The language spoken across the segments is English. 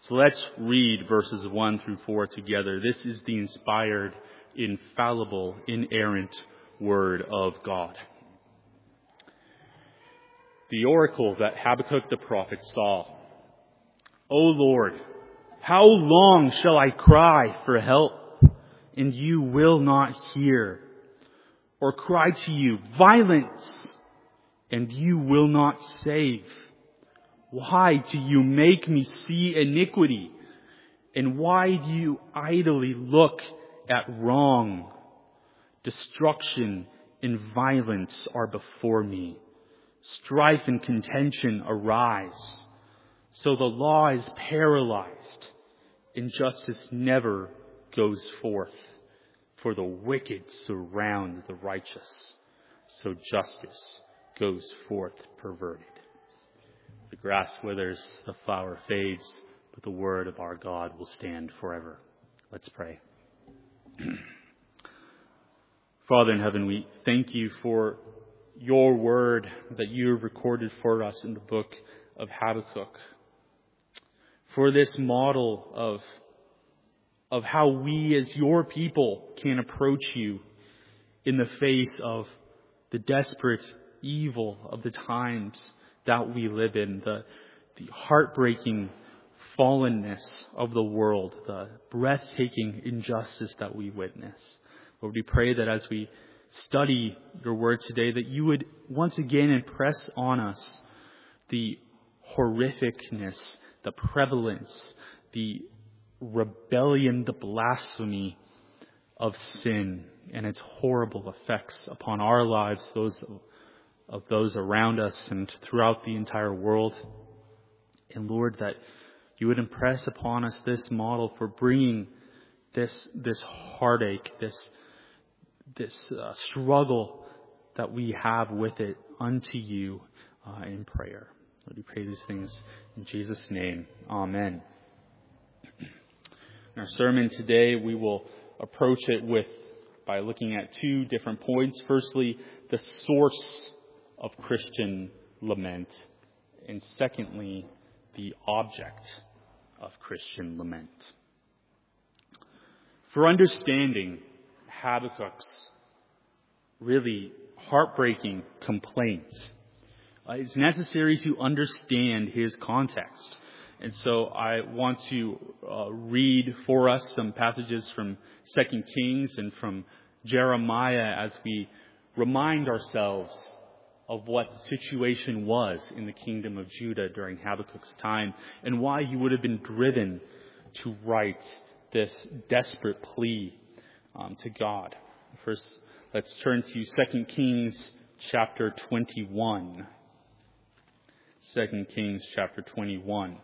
So let's read verses 1 through 4 together. This is the inspired, infallible, inerrant Word of God. The oracle that Habakkuk the prophet saw. O Lord, how long shall I cry for help, and you will not hear? Or cry to you, violence, and you will not save? Why do you make me see iniquity? And why do you idly look at wrong? Destruction and violence are before me. Strife and contention arise. So the law is paralyzed, and justice never goes forth. For the wicked surround the righteous, so justice goes forth perverted. The grass withers, the flower fades, but the word of our God will stand forever. Let's pray. Father in heaven, we thank you for your word that you have recorded for us in the book of Habakkuk. For this model of how we as your people can approach you in the face of the desperate evil of the times that we live in, the heartbreaking fallenness of the world, the breathtaking injustice that we witness. Lord, we pray that as we study your word today, that you would once again impress on us the horrificness, the prevalence, the rebellion, the blasphemy of sin and its horrible effects upon our lives, those of those around us and throughout the entire world. And Lord, that you would impress upon us this model for bringing this heartache, this struggle that we have with it unto you in prayer. Lord, we pray these things in Jesus' name. Amen. In our sermon today, we will approach it by looking at two different points. Firstly, the source of Christian lament, and secondly, the object of Christian lament. For understanding Habakkuk's really heartbreaking complaints, it's necessary to understand his context. And so I want to read for us some passages from 2 Kings and from Jeremiah as we remind ourselves of what the situation was in the kingdom of Judah during Habakkuk's time and why he would have been driven to write this desperate plea to God. First, let's turn to 2 Kings chapter 21. 2 Kings chapter 21.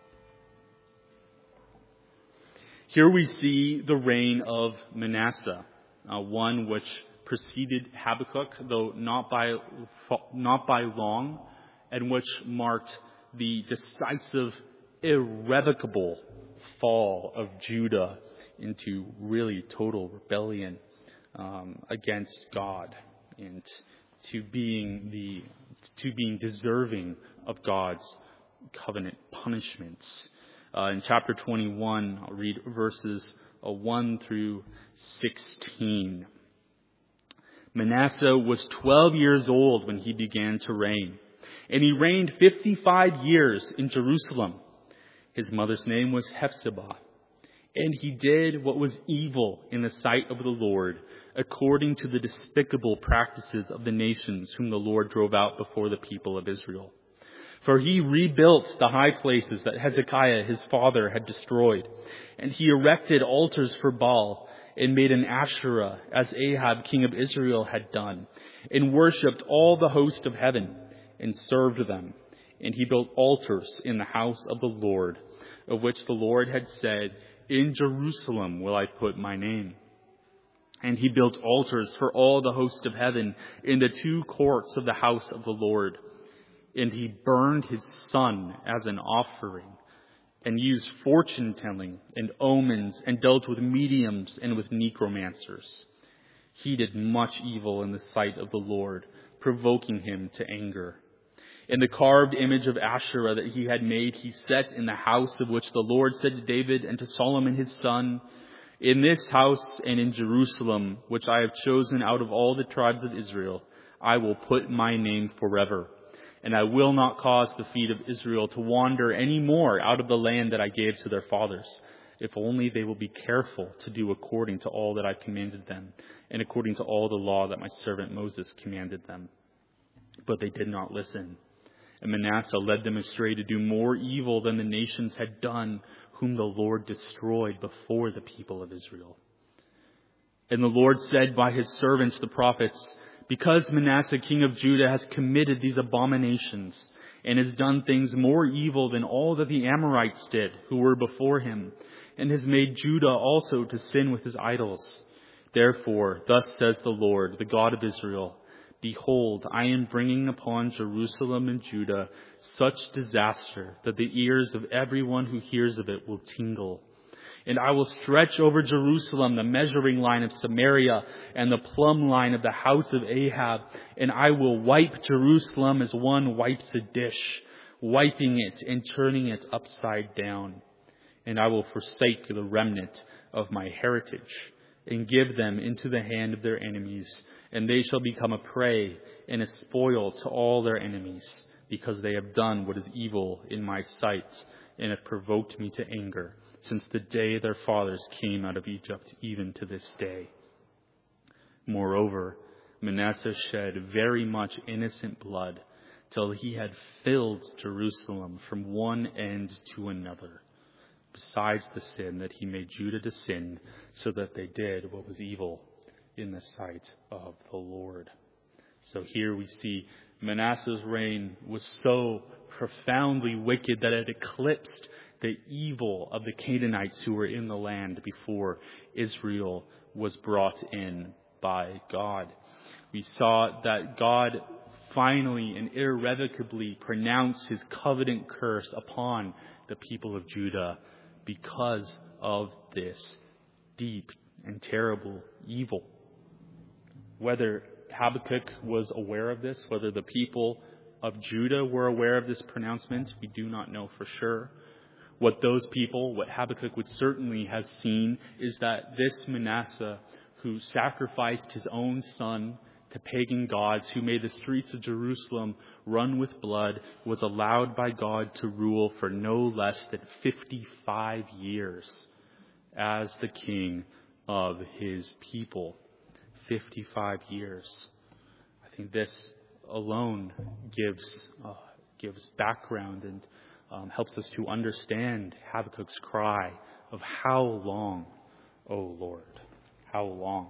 Here we see the reign of Manasseh, one which preceded Habakkuk, though not by long, and which marked the decisive, irrevocable fall of Judah into really total rebellion against God and to being deserving of God's covenant punishments. In chapter 21, I'll read verses 1 through 16. Manasseh was 12 years old when he began to reign, and he reigned 55 years in Jerusalem. His mother's name was Hephzibah, and he did what was evil in the sight of the Lord, according to the despicable practices of the nations whom the Lord drove out before the people of Israel. For he rebuilt the high places that Hezekiah his father had destroyed, and he erected altars for Baal, and made an Asherah, as Ahab king of Israel had done, and worshipped all the host of heaven, and served them. And he built altars in the house of the Lord, of which the Lord had said, In Jerusalem will I put my name. And he built altars for all the host of heaven in the two courts of the house of the Lord. And he burned his son as an offering, and used fortune-telling and omens, and dealt with mediums and with necromancers. He did much evil in the sight of the Lord, provoking him to anger. And the carved image of Asherah that he had made, he set in the house of which the Lord said to David and to Solomon his son, in this house and in Jerusalem, which I have chosen out of all the tribes of Israel, I will put my name forever. And I will not cause the feet of Israel to wander any more out of the land that I gave to their fathers, if only they will be careful to do according to all that I commanded them, and according to all the law that my servant Moses commanded them. But they did not listen. And Manasseh led them astray to do more evil than the nations had done, whom the Lord destroyed before the people of Israel. And the Lord said by his servants the prophets, because Manasseh king of Judah has committed these abominations, and has done things more evil than all that the Amorites did, who were before him, and has made Judah also to sin with his idols. Therefore, thus says the Lord, the God of Israel, behold, I am bringing upon Jerusalem and Judah such disaster that the ears of everyone who hears of it will tingle. And I will stretch over Jerusalem the measuring line of Samaria and the plumb line of the house of Ahab. And I will wipe Jerusalem as one wipes a dish, wiping it and turning it upside down. And I will forsake the remnant of my heritage and give them into the hand of their enemies. And they shall become a prey and a spoil to all their enemies, because they have done what is evil in my sight and have provoked me to anger, since the day their fathers came out of Egypt, even to this day. Moreover, Manasseh shed very much innocent blood, till he had filled Jerusalem from one end to another, besides the sin that he made Judah to sin, so that they did what was evil in the sight of the Lord. So here we see Manasseh's reign was so profoundly wicked that it eclipsed the evil of the Canaanites who were in the land before Israel was brought in by God. We saw that God finally and irrevocably pronounced his covenant curse upon the people of Judah because of this deep and terrible evil. Whether Habakkuk was aware of this, whether the people of Judah were aware of this pronouncement, we do not know for sure. What Habakkuk would certainly have seen is that this Manasseh, who sacrificed his own son to pagan gods, who made the streets of Jerusalem run with blood, was allowed by God to rule for no less than 55 years as the king of his people. 55 years. I think this alone gives background and helps us to understand Habakkuk's cry of how long, O Lord, how long?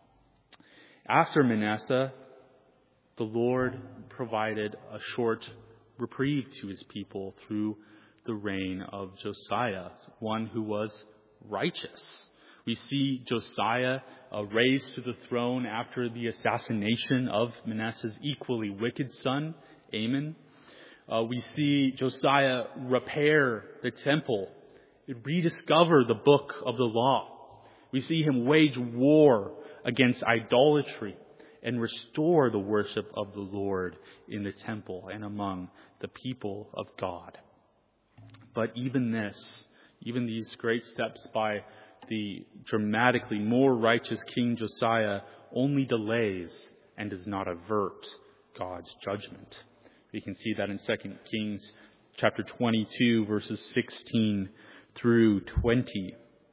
After Manasseh, the Lord provided a short reprieve to his people through the reign of Josiah, one who was righteous. We see Josiah raised to the throne after the assassination of Manasseh's equally wicked son, Amon. We see Josiah repair the temple, rediscover the book of the law. We see him wage war against idolatry and restore the worship of the Lord in the temple and among the people of God. But even these great steps by the dramatically more righteous King Josiah only delays and does not avert God's judgment. We can see that in 2 Kings chapter 22, verses 16 through 20.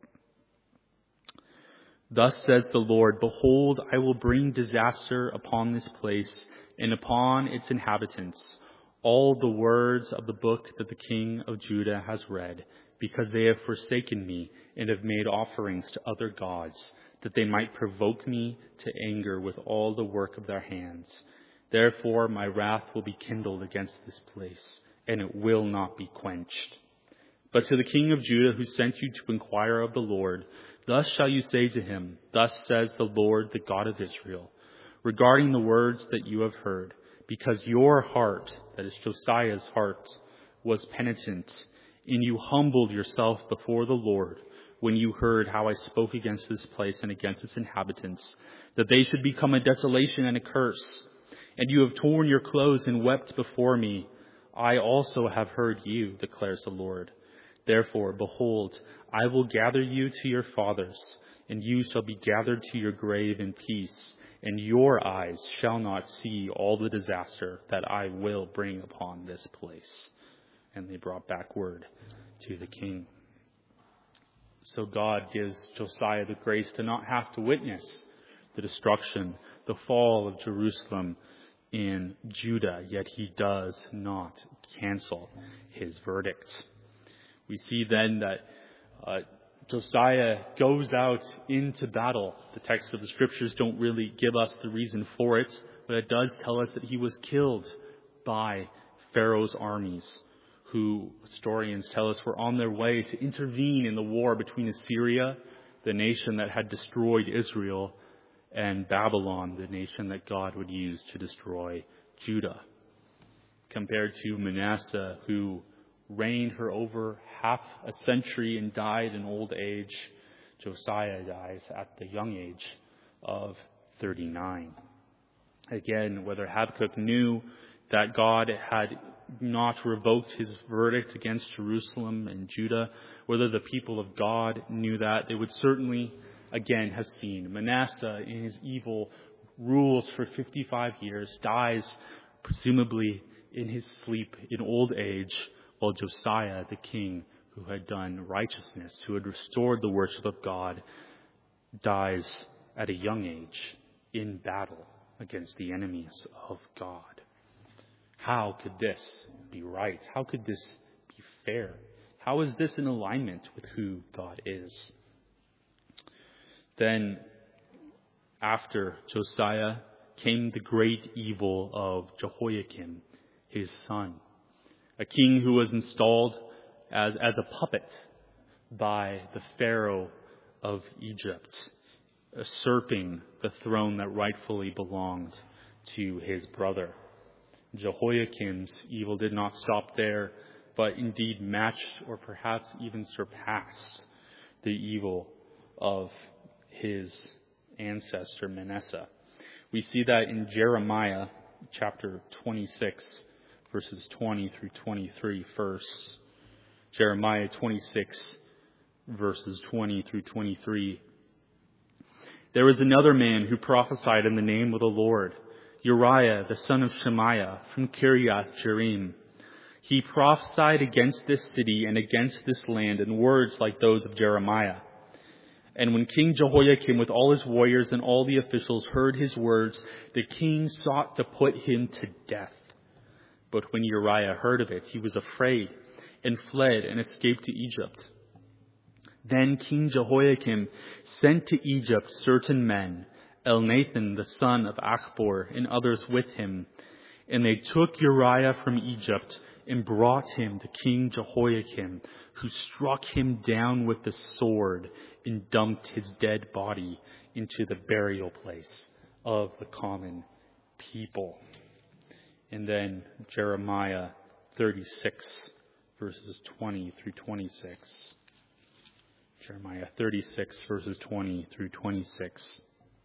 Thus says the Lord, behold, I will bring disaster upon this place and upon its inhabitants, all the words of the book that the king of Judah has read, because they have forsaken me and have made offerings to other gods, that they might provoke me to anger with all the work of their hands. Therefore my wrath will be kindled against this place, and it will not be quenched. But to the king of Judah who sent you to inquire of the Lord, thus shall you say to him, thus says the Lord, the God of Israel, regarding the words that you have heard, because your heart, that is Josiah's heart, was penitent, and you humbled yourself before the Lord when you heard how I spoke against this place and against its inhabitants, that they should become a desolation and a curse. And you have torn your clothes and wept before me. I also have heard you, declares the Lord. Therefore, behold, I will gather you to your fathers, and you shall be gathered to your grave in peace, and your eyes shall not see all the disaster that I will bring upon this place. And they brought back word to the king. So God gives Josiah the grace to not have to witness the destruction, the fall of Jerusalem in Judah, yet he does not cancel his verdict. We see then that Josiah goes out into battle. The text of the scriptures don't really give us the reason for it, but it does tell us that he was killed by Pharaoh's armies, who historians tell us were on their way to intervene in the war between Assyria, the nation that had destroyed Israel, and Babylon, the nation that God would use to destroy Judah. Compared to Manasseh, who reigned for over half a century and died in old age, Josiah dies at the young age of 39. Again, whether Habakkuk knew that God had not revoked his verdict against Jerusalem and Judah, whether the people of God knew that, they would certainly, again, have seen Manasseh in his evil rules for 55 years, dies presumably in his sleep in old age, while Josiah, the king who had done righteousness, who had restored the worship of God, dies at a young age in battle against the enemies of God. How could this be right? How could this be fair? How is this in alignment with who God is? Then, after Josiah, came the great evil of Jehoiakim, his son, a king who was installed as a puppet by the Pharaoh of Egypt, usurping the throne that rightfully belonged to his brother. Jehoiakim's evil did not stop there, but indeed matched or perhaps even surpassed the evil of his ancestor Manasseh. We see that in Jeremiah chapter 26, verses 20 through 23 first. Jeremiah 26, verses 20 through 23. There was another man who prophesied in the name of the Lord, Uriah, the son of Shemaiah, from Kiriath Jearim. He prophesied against this city and against this land in words like those of Jeremiah. And when King Jehoiakim with all his warriors and all the officials heard his words, the king sought to put him to death. But when Uriah heard of it, he was afraid and fled and escaped to Egypt. Then King Jehoiakim sent to Egypt certain men, Elnathan the son of Achbor and others with him, and they took Uriah from Egypt and brought him to King Jehoiakim, who struck him down with the sword and dumped his dead body into the burial place of the common people. And then Jeremiah 36, verses 20 through 26. Jeremiah 36, verses 20 through 26.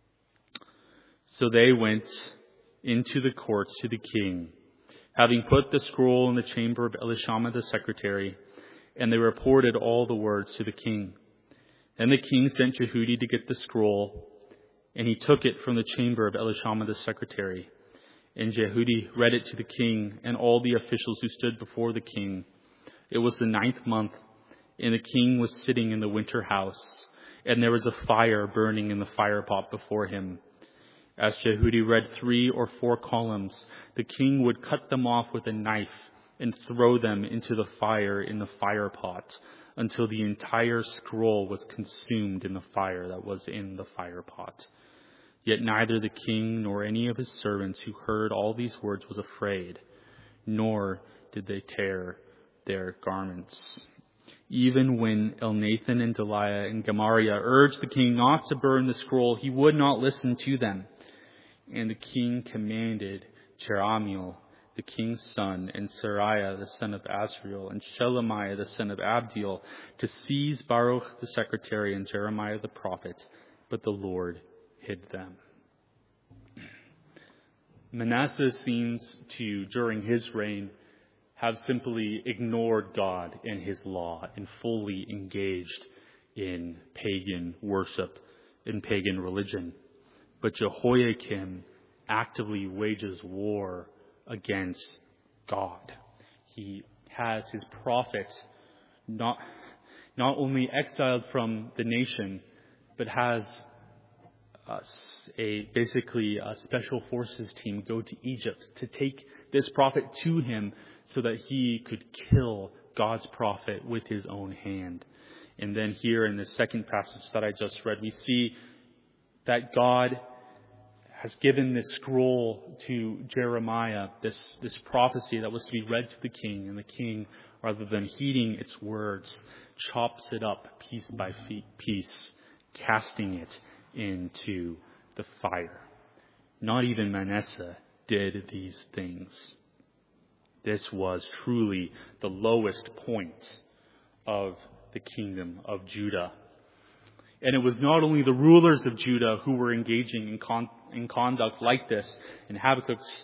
So they went into the courts to the king, having put the scroll in the chamber of Elishama the secretary, and they reported all the words to the king. Then the king sent Jehudi to get the scroll, and he took it from the chamber of Elishama the secretary. And Jehudi read it to the king and all the officials who stood before the king. It was the 9th month, and the king was sitting in the winter house, and there was a fire burning in the firepot before him. As Jehudi read 3 or 4 columns, the king would cut them off with a knife and throw them into the fire in the firepot until the entire scroll was consumed in the fire that was in the firepot. Yet neither the king nor any of his servants who heard all these words was afraid, nor did they tear their garments. Even when Elnathan and Delaiah and Gemariah urged the king not to burn the scroll, he would not listen to them. And the king commanded Jerahmeel, the king's son, and Seraiah, the son of Azriel, and Shelemiah, the son of Abdiel, to seize Baruch the secretary and Jeremiah the prophet, but the Lord hid them. Manasseh seems to, during his reign, have simply ignored God and his law and fully engaged in pagan worship and pagan religion. But Jehoiakim actively wages war against God. He has his prophets not only exiled from the nation, but has basically a special forces team go to Egypt to take this prophet to him so that he could kill God's prophet with his own hand. And then here in the second passage that I just read, we see that God has given this scroll to Jeremiah, this prophecy that was to be read to the king, and the king, rather than heeding its words, chops it up piece by piece, casting it into the fire. Not even Manasseh did these things. This was truly the lowest point of the kingdom of Judah. And it was not only the rulers of Judah who were engaging in conduct like this. In Habakkuk's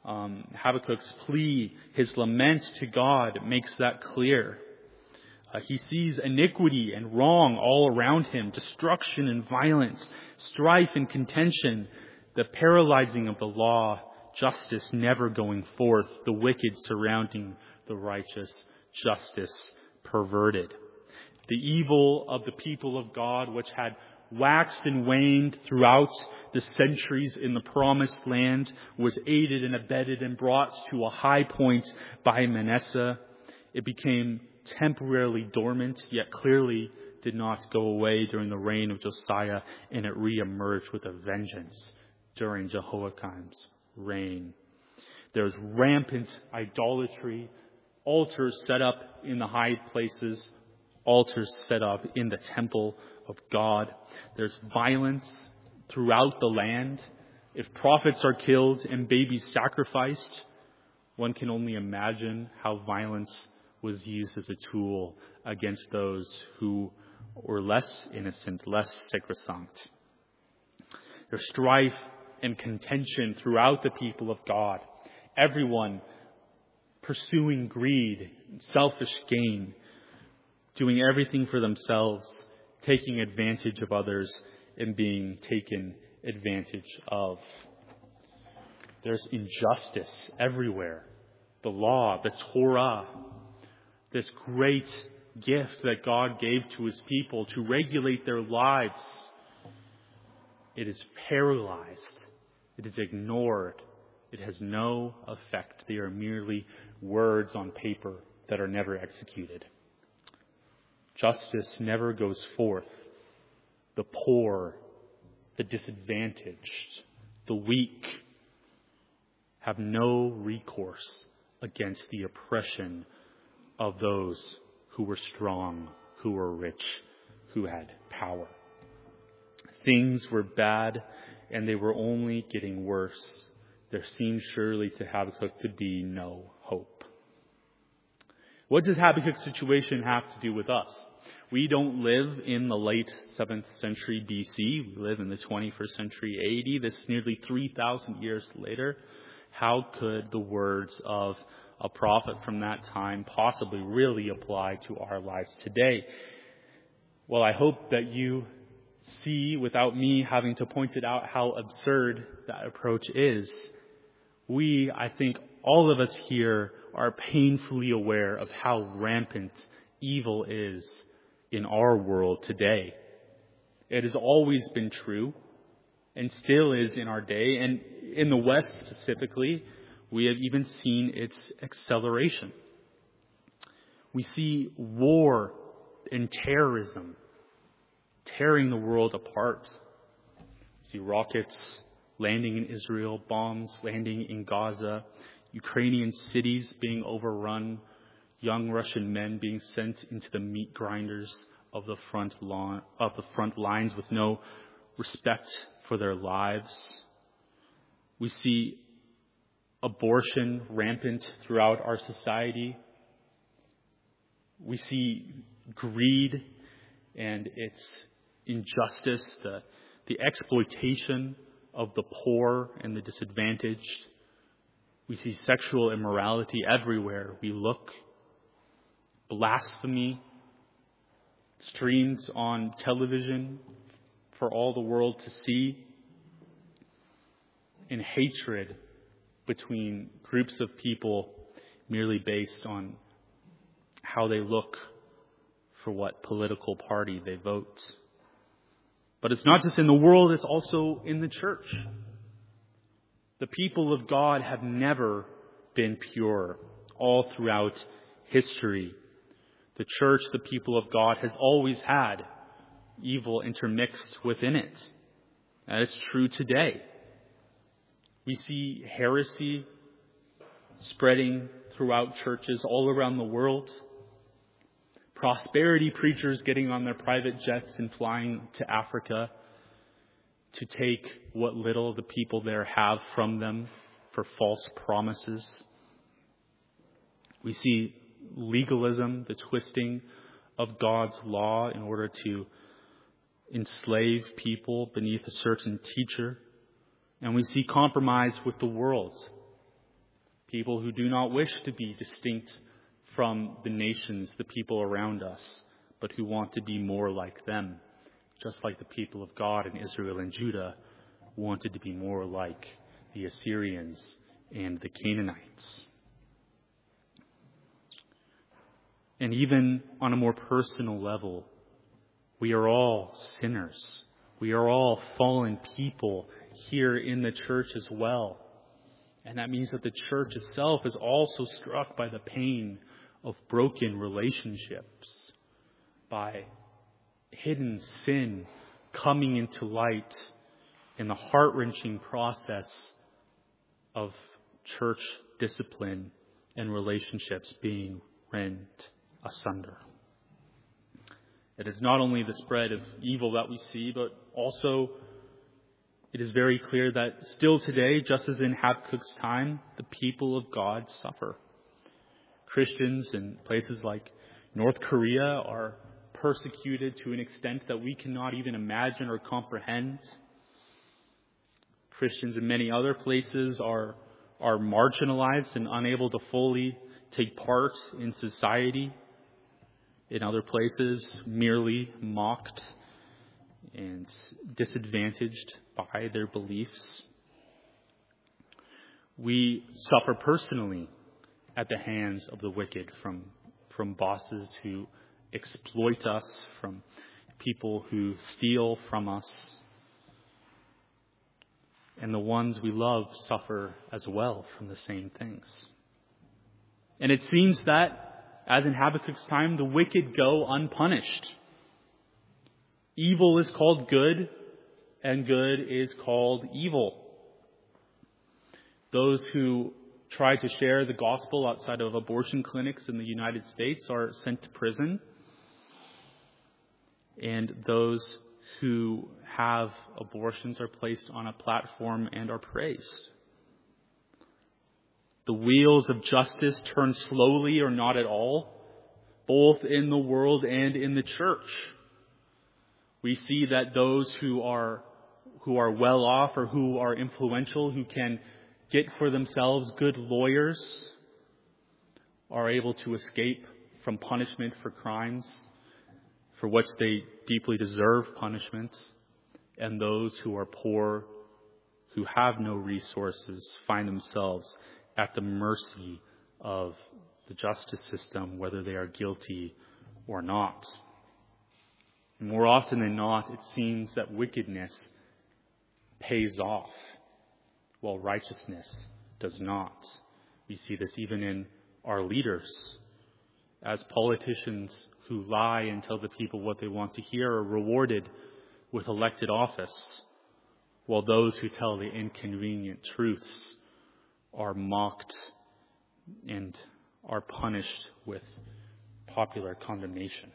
plea, his lament to God makes that clear. He sees iniquity and wrong all around him, destruction and violence, strife and contention, the paralyzing of the law, justice never going forth, the wicked surrounding the righteous, justice perverted. The evil of the people of God, which had waxed and waned throughout the centuries in the promised land, was aided and abetted and brought to a high point by Manasseh. It became temporarily dormant, yet clearly did not go away during the reign of Josiah, and it reemerged with a vengeance during Jehoiakim's reign. There's rampant idolatry, altars set up in the high places, altars set up in the temple of God. There's violence throughout the land. If prophets are killed and babies sacrificed, one can only imagine how violence was used as a tool against those who were less innocent, less sacrosanct. There's strife and contention throughout the people of God. Everyone pursuing greed, selfish gain, doing everything for themselves, taking advantage of others, and being taken advantage of. There's injustice everywhere. The law, the Torah, this great gift that God gave to his people to regulate their lives, it is paralyzed. It is ignored. It has no effect. They are merely words on paper that are never executed. Justice never goes forth. The poor, the disadvantaged, the weak have no recourse against the oppression of those who were strong, who were rich, who had power. Things were bad, and they were only getting worse. There seemed surely to Habakkuk to be no hope. What does Habakkuk's situation have to do with us? We don't live in the late 7th century BC. We live in the 21st century AD. This is nearly 3,000 years later. How could the words of a prophet from that time possibly really apply to our lives today? Well, I hope that you see, without me having to point it out, how absurd that approach is. I think all of us here are painfully aware of how rampant evil is in our world today. It has always been true and still is in our day. And in the West specifically, we have even seen its acceleration. We see war and terrorism tearing the world apart. We see rockets landing in Israel, bombs landing in Gaza, Ukrainian cities being overrun, young Russian men being sent into the meat grinders of the front lines with no respect for their lives. We see abortion rampant throughout our society. We see greed and its injustice, the exploitation of the poor and the disadvantaged. We see sexual immorality everywhere we look. Blasphemy streamed on television for all the world to see. And hatred between groups of people merely based on how they look for what political party they vote. But it's not just in the world, it's also in the church. The people of God have never been pure all throughout history. The church, the people of God, has always had evil intermixed within it. And it's true today. We see heresy spreading throughout churches all around the world. Prosperity preachers getting on their private jets and flying to Africa to take what little the people there have from them for false promises. We see legalism, the twisting of God's law in order to enslave people beneath a certain teacher. And we see compromise with the world. People who do not wish to be distinct from the nations, the people around us, but who want to be more like them, just like the people of God in Israel and Judah wanted to be more like the Assyrians and the Canaanites. And even on a more personal level, we are all sinners. We are all fallen people here in the church as well. And that means that the church itself is also struck by the pain of broken relationships, by hidden sin coming into light in the heart-wrenching process of church discipline and relationships being rent asunder. It is not only the spread of evil that we see, but also it is very clear that still today, just as in Habakkuk's time, the people of God suffer. Christians in places like North Korea are persecuted to an extent that we cannot even imagine or comprehend. Christians in many other places are marginalized and unable to fully take part in society. In other places, merely mocked and disadvantaged by their beliefs. We suffer personally at the hands of the wicked, from bosses who exploit us, from people who steal from us. And the ones we love suffer as well from the same things. And it seems that, as in Habakkuk's time, the wicked go unpunished. Evil is called good, and good is called evil. Those who try to share the gospel outside of abortion clinics in the United States are sent to prison. And those who have abortions are placed on a platform and are praised. The wheels of justice turn slowly or not at all, both in the world and in the church. We see that those who are well off or who are influential, who can get for themselves good lawyers, are able to escape from punishment for crimes for which they deeply deserve punishment. And those who are poor, who have no resources, find themselves at the mercy of the justice system, whether they are guilty or not. More often than not, it seems that wickedness pays off, while righteousness does not. We see this even in our leaders. As politicians who lie and tell the people what they want to hear are rewarded with elected office, while those who tell the inconvenient truths are mocked and are punished with popular condemnation.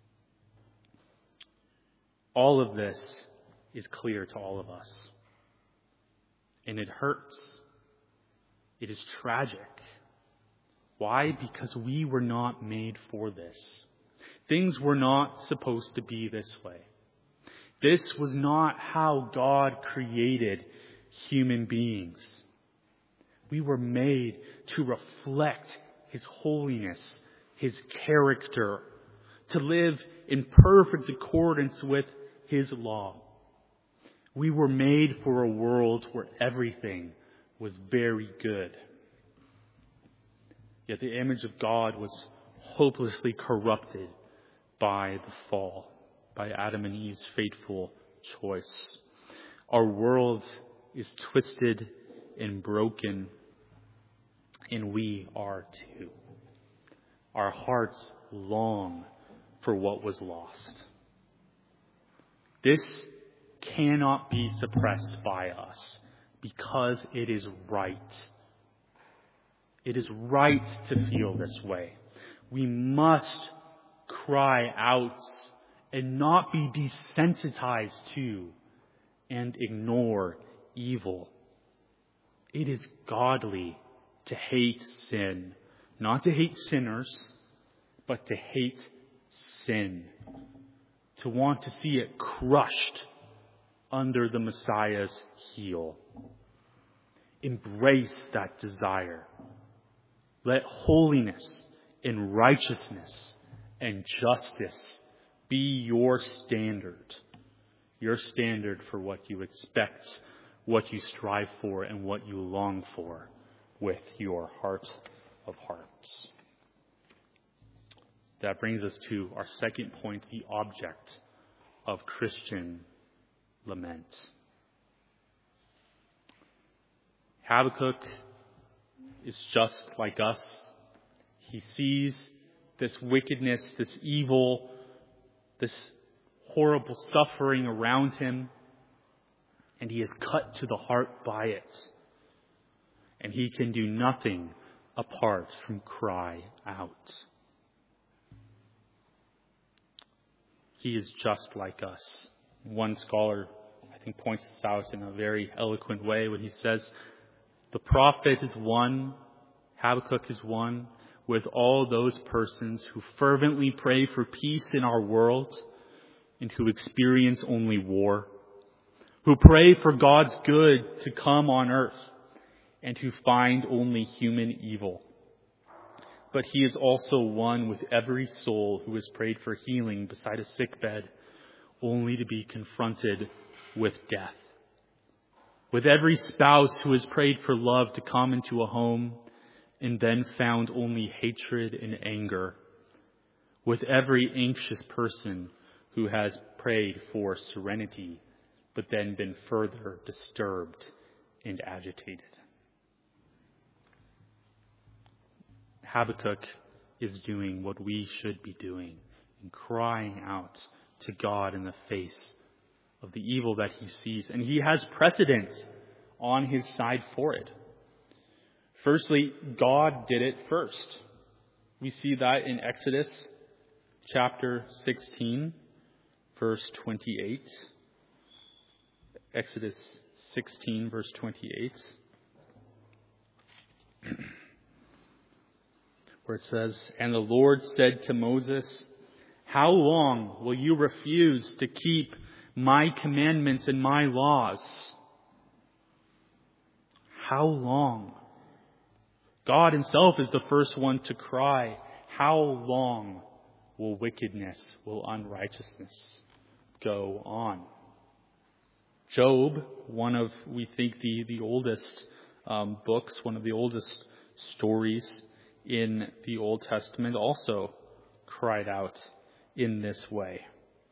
All of this is clear to all of us. And it hurts. It is tragic. Why? Because we were not made for this. Things were not supposed to be this way. This was not how God created human beings. We were made to reflect His holiness, His character, to live in perfect accordance with His law. We were made for a world where everything was very good. Yet the image of God was hopelessly corrupted by the fall, by Adam and Eve's fateful choice. Our world is twisted and broken, and we are too. Our hearts long for what was lost. This cannot be suppressed by us because it is right. It is right to feel this way. We must cry out and not be desensitized to and ignore evil. It is godly to hate sin, not to hate sinners, but to hate sin, to want to see it crushed under the Messiah's heel. Embrace that desire. Let holiness and righteousness and justice be your standard for what you expect, what you strive for, and what you long for with your heart of hearts. That brings us to our second point, the object of Christian lament. Habakkuk is just like us. He sees this wickedness, this evil, this horrible suffering around him, and he is cut to the heart by it. And he can do nothing apart from cry out. He is just like us. One scholar, I think, points this out in a very eloquent way when he says, the prophet is one, Habakkuk is one, with all those persons who fervently pray for peace in our world and who experience only war, who pray for God's good to come on earth and who find only human evil. But he is also one with every soul who has prayed for healing beside a sickbed, only to be confronted with death. With every spouse who has prayed for love to come into a home and then found only hatred and anger. With every anxious person who has prayed for serenity, but then been further disturbed and agitated. Habakkuk is doing what we should be doing and crying out to God in the face of the evil that he sees. And he has precedent on his side for it. Firstly, God did it first. We see that in Exodus chapter 16, verse 28. Exodus 16, verse 28. Where it says, "And the Lord said to Moses, how long will you refuse to keep my commandments and my laws? How long?" God himself is the first one to cry, how long will wickedness, will unrighteousness go on? Job, one of, we think, the oldest books, one of the oldest stories in the Old Testament, also cried out in this way.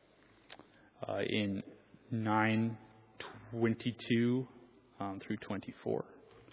In 9:22 through 24.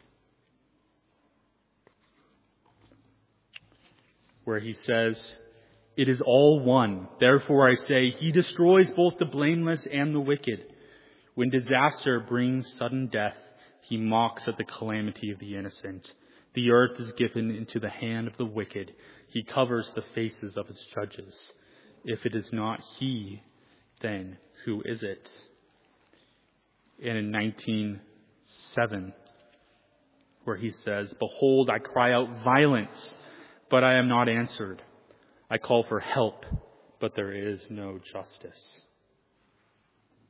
Where he says, "It is all one. Therefore I say, he destroys both the blameless and the wicked. When disaster brings sudden death, he mocks at the calamity of the innocent. The earth is given into the hand of the wicked. He covers the faces of its judges. If it is not he, then who is it?" And in 19:7, where he says, "Behold, I cry out violence, but I am not answered. I call for help, but there is no justice."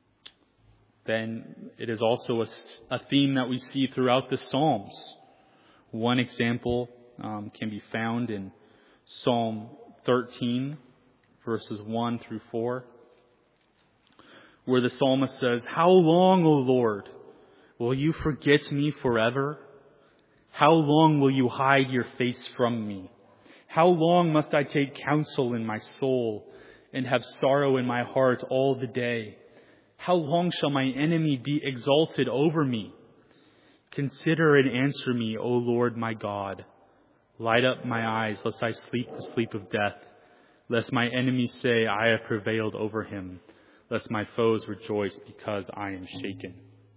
Then it is also a theme that we see throughout the Psalms, One example can be found in Psalm 13, verses 1 through 4, where the psalmist says, "How long, O Lord, will you forget me forever? How long will you hide your face from me? How long must I take counsel in my soul and have sorrow in my heart all the day? How long shall my enemy be exalted over me? Consider and answer me, O Lord my God. Light up my eyes, lest I sleep the sleep of death, lest my enemies say, I have prevailed over him, lest my foes rejoice because I am shaken."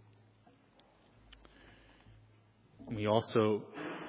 We also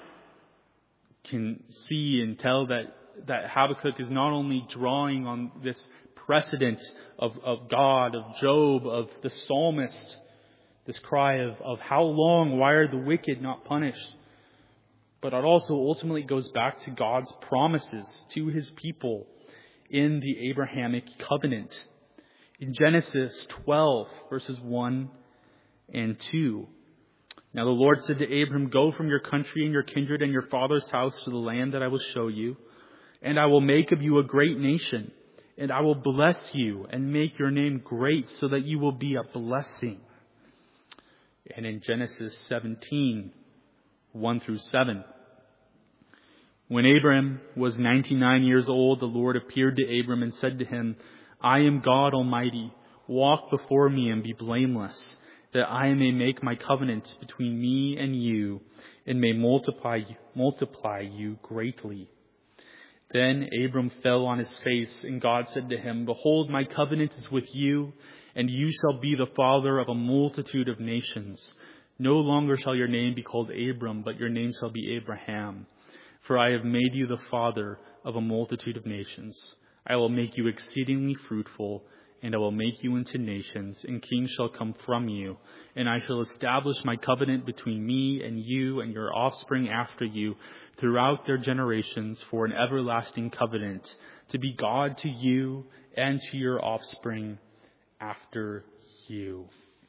can see and tell that Habakkuk is not only drawing on this precedent of God, of Job, of the psalmist, this cry of how long, why are the wicked not punished? But it also ultimately goes back to God's promises to his people in the Abrahamic covenant. In Genesis 12, verses 1 and 2. "Now the Lord said to Abram, Go from your country and your kindred and your father's house to the land that I will show you, and I will make of you a great nation, and I will bless you and make your name great so that you will be a blessing." And in Genesis 17, 1 through 7. "When Abram was 99 years old, the Lord appeared to Abram and said to him, I am God Almighty. Walk before me and be blameless, that I may make my covenant between me and you, and may multiply you greatly. Then Abram fell on his face, and God said to him, Behold, my covenant is with you, and you shall be the father of a multitude of nations. No longer shall your name be called Abram, but your name shall be Abraham. For I have made you the father of a multitude of nations. I will make you exceedingly fruitful, and I will make you into nations, and kings shall come from you. And I shall establish my covenant between me and you and your offspring after you throughout their generations for an everlasting covenant, to be God to you and to your offspring after you."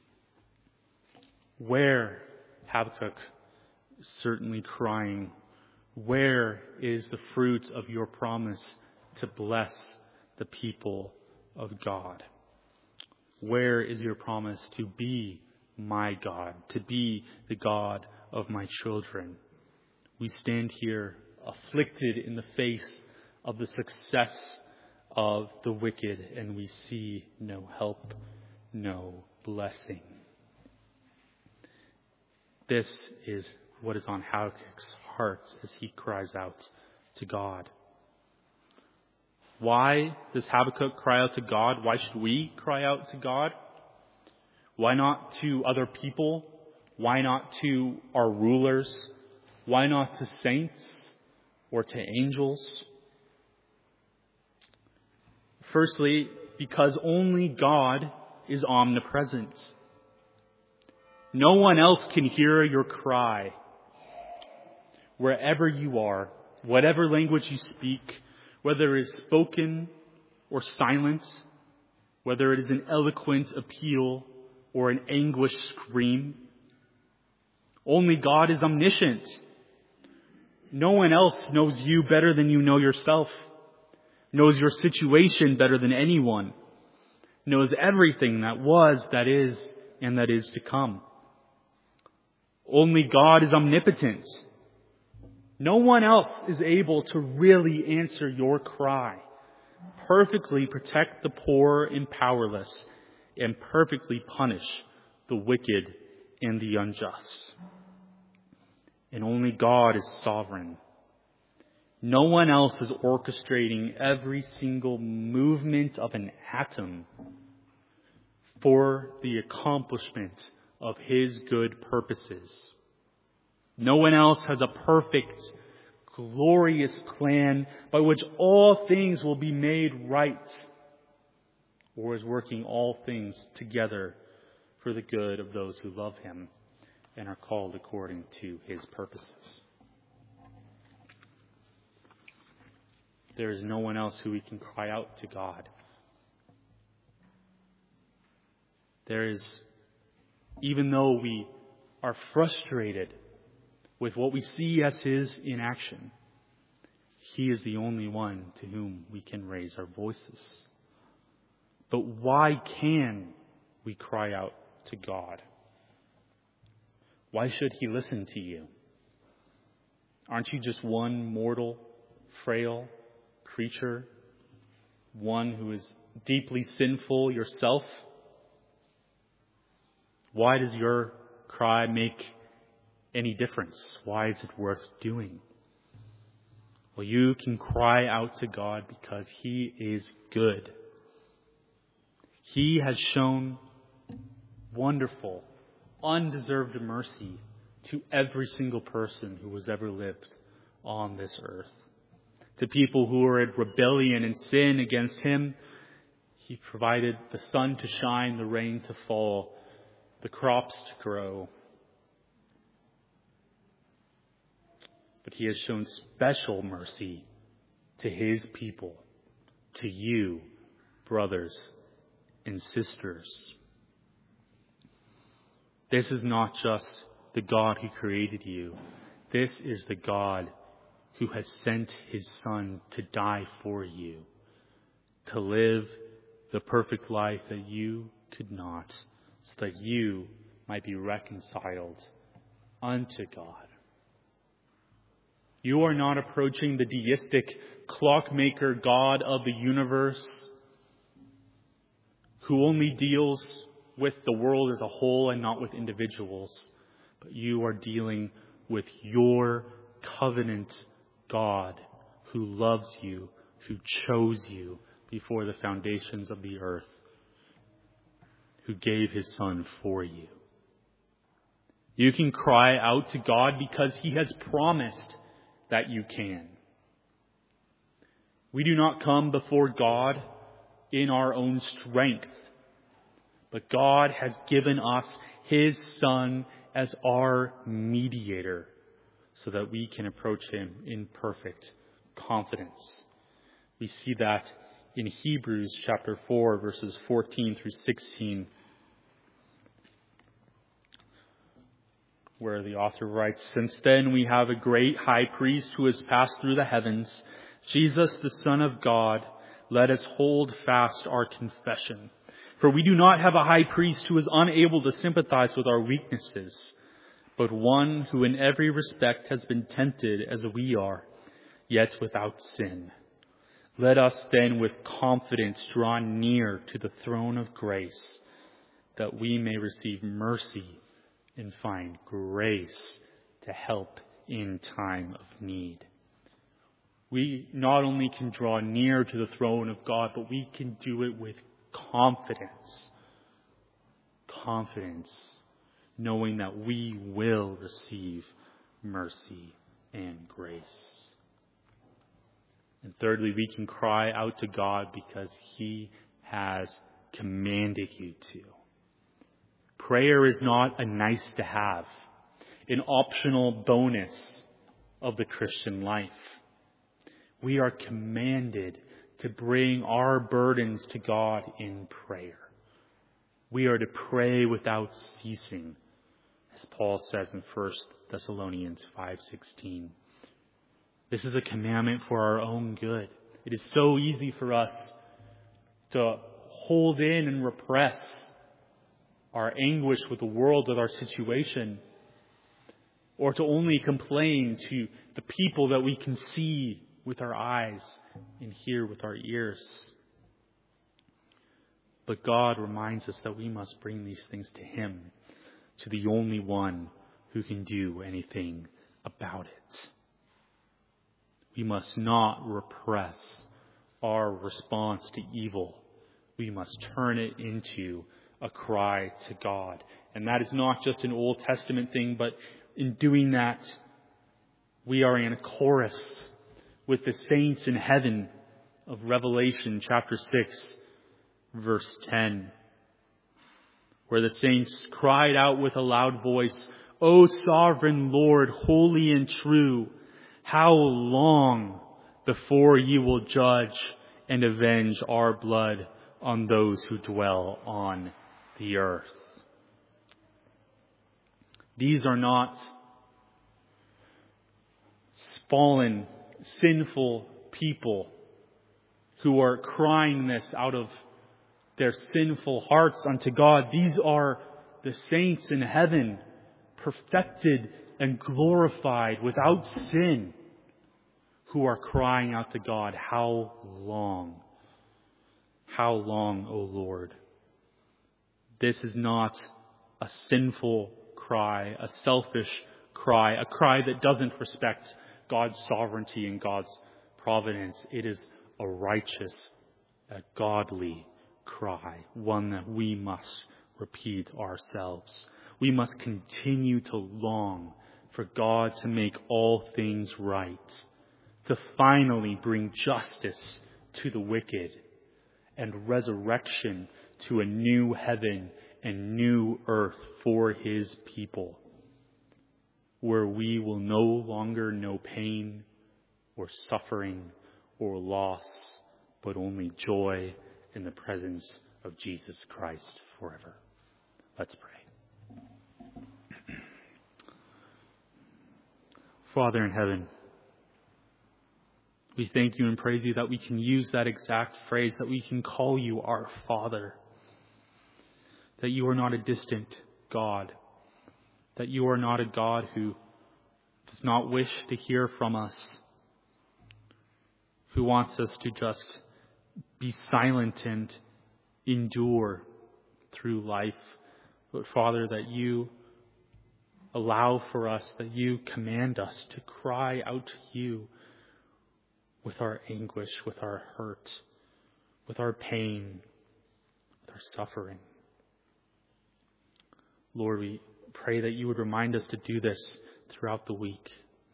Where, Habakkuk is certainly crying, where is the fruit of your promise to bless the people of God? Where is your promise to be my God, to be the God of my children? We stand here afflicted in the face of the success of the wicked, and we see no help, no blessing. This is what is on Habakkuk's heart as he cries out to God. Why does Habakkuk cry out to God? Why should we cry out to God? Why not to other people? Why not to our rulers? Why not to saints or to angels? Firstly, because only God is omnipresent. No one else can hear your cry. Wherever you are, whatever language you speak, whether it is spoken or silent, whether it is an eloquent appeal or an anguished scream, only God is omniscient. No one else knows you better than you know yourself, knows your situation better than anyone, knows everything that was, that is, and that is to come. Only God is omnipotent. No one else is able to really answer your cry, perfectly protect the poor and powerless, and perfectly punish the wicked and the unjust. And only God is sovereign. No one else is orchestrating every single movement of an atom for the accomplishment of His good purposes. No one else has a perfect, glorious plan by which all things will be made right, or is working all things together for the good of those who love Him and are called according to His purposes. There is no one else who we can cry out to God. There is, even though we are frustrated with what we see as his inaction. He is the only one to whom we can raise our voices. But why can we cry out to God? Why should he listen to you? Aren't you just one mortal, frail creature? One who is deeply sinful yourself? Why does your cry make any difference? Why is it worth doing? Well, you can cry out to God because he is good. He has shown wonderful, undeserved mercy to every single person who has ever lived on this earth. To people who are in rebellion and sin against him, he provided the sun to shine, the rain to fall, the crops to grow. But he has shown special mercy to his people, to you, brothers and sisters. This is not just the God who created you. This is the God who has sent his Son to die for you, to live the perfect life that you could not, so that you might be reconciled unto God. You are not approaching the deistic clockmaker God of the universe who only deals with the world as a whole and not with individuals. But you are dealing with your covenant God who loves you, who chose you before the foundations of the earth, who gave his Son for you. You can cry out to God because he has promised that you can. We do not come before God in our own strength, but God has given us his Son as our mediator so that we can approach him in perfect confidence. We see that in Hebrews chapter 4, verses 14 through 16, where the author writes, "Since then we have a great high priest who has passed through the heavens, Jesus, the Son of God. Let us hold fast our confession. For we do not have a high priest who is unable to sympathize with our weaknesses, but one who in every respect has been tempted as we are, yet without sin. Let us then with confidence draw near to the throne of grace, that we may receive mercy and find grace to help in time of need." We not only can draw near to the throne of God, but we can do it with confidence. Confidence, knowing that we will receive mercy and grace. And thirdly, we can cry out to God because he has commanded you to. Prayer is not a nice to have, an optional bonus of the Christian life. We are commanded to bring our burdens to God in prayer. We are to pray without ceasing, as Paul says in 1 Thessalonians 5:16. This is a commandment for our own good. It is so easy for us to hold in and repress our anguish with the world, with our situation, or to only complain to the people that we can see with our eyes and hear with our ears. But God reminds us that we must bring these things to him, to the only one who can do anything about it. We must not repress our response to evil. We must turn it into a cry to God. And that is not just an Old Testament thing, but in doing that, we are in a chorus with the saints in heaven of Revelation chapter 6, verse 10, where the saints cried out with a loud voice, "O sovereign Lord, holy and true, how long before you will judge and avenge our blood on those who dwell on the earth?" These are not fallen, sinful people who are crying this out of their sinful hearts unto God. These are the saints in heaven, perfected and glorified without sin, who are crying out to God, how long? How long, O Lord? This is not a sinful cry, a selfish cry, a cry that doesn't respect God's sovereignty and God's providence. It is a righteous, a godly cry, one that we must repeat ourselves. We must continue to long for God to make all things right, to finally bring justice to the wicked and resurrection to a new heaven and new earth for His people, where we will no longer know pain or suffering or loss, but only joy in the presence of Jesus Christ forever. Let's pray. Father in heaven, we thank you and praise you that we can use that exact phrase, that we can call you our Father, that you are not a distant God, that you are not a God who does not wish to hear from us, who wants us to just be silent and endure through life. But Father, that you allow for us, that you command us to cry out to you with our anguish, with our hurt, with our pain, with our suffering. Lord, we pray that you would remind us to do this throughout the week,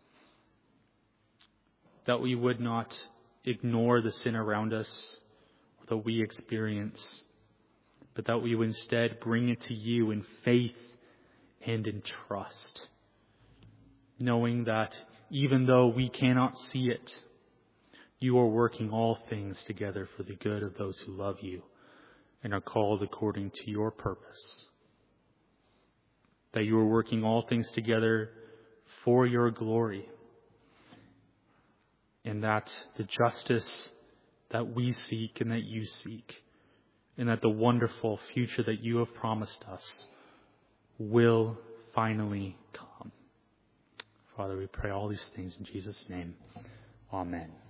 that we would not ignore the sin around us or that we experience, but that we would instead bring it to you in faith and in trust, knowing that even though we cannot see it, you are working all things together for the good of those who love you and are called according to your purpose. That you are working all things together for your glory, and that the justice that we seek and that you seek, and that the wonderful future that you have promised us will finally come. Father, we pray all these things in Jesus' name. Amen.